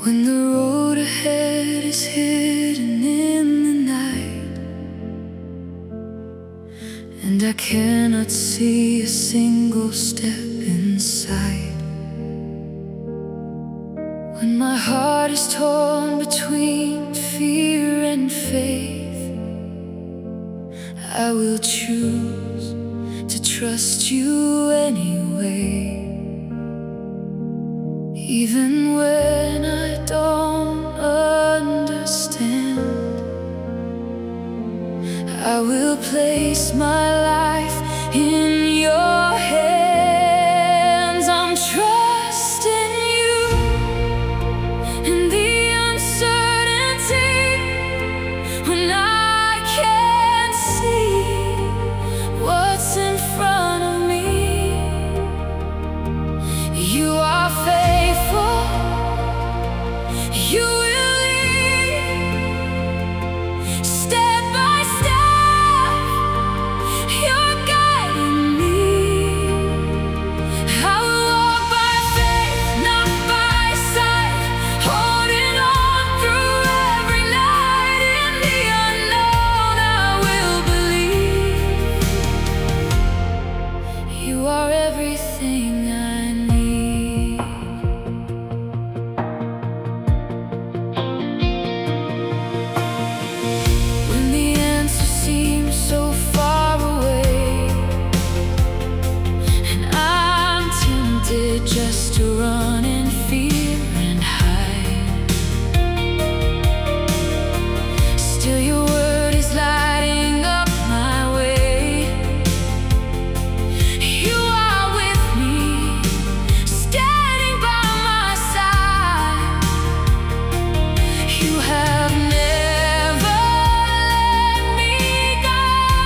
When the road ahead is hidden in the night, and I cannot see a single step inside. When my heart is torn between fear and faith, I will choose to trust you anyway. Even when I don't understand, I will place my life in your hands. I'm trusting you in the uncertainty when I can't see what's in front of me. You are faithful, you will lead step by step, you're guiding me. I will walk by faith, not by sight, holding on through every night. In the unknown I will believe. You are everything I need. Just to run in fear and hide, still your word is lighting up my way. You are with me, standing by my side. You have never let me go.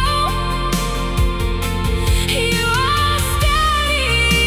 You are steady.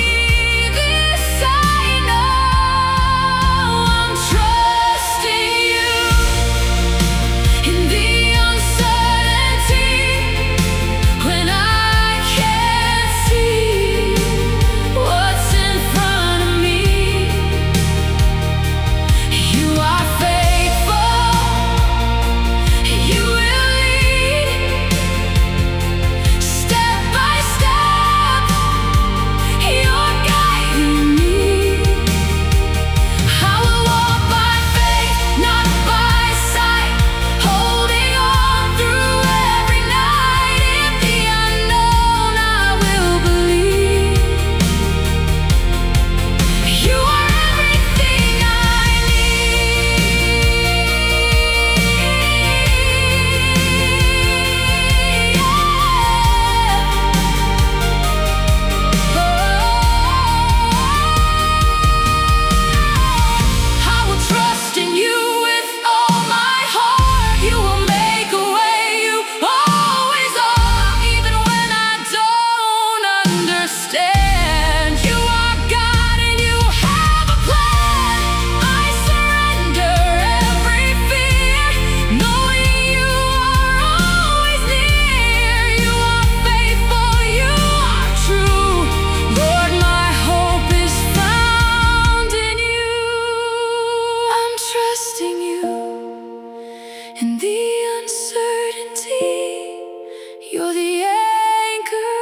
In the uncertainty, you're the anchor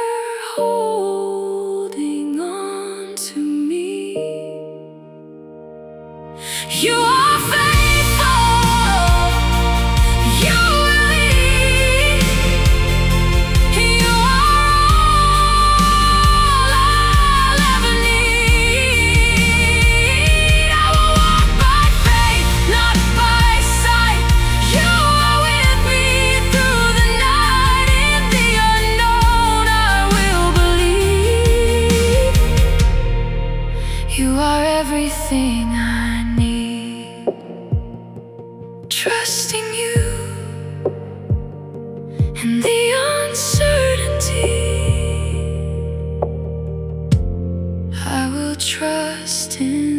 holding on to me. You are faithful, you will lead. You are all I'll ever need. I will walk by faith, not by sight. You are with me through the night. In the unknown I will believe. You are everything I need. Trusting you in the uncertainty, I will trust in